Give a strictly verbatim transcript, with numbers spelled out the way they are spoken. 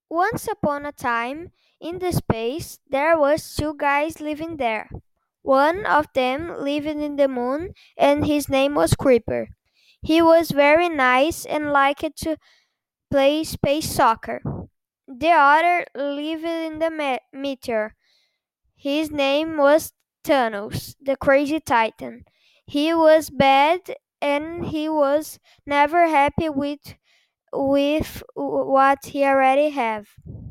Once upon a time, in the space, there was two guys living there. One of them lived in the moon, and his name was Creeper. He was very nice and liked to play space soccer. The other lived in the me- meteor. His name was Thanos, the crazy titan. He was bad and he was never happy with with what he already have.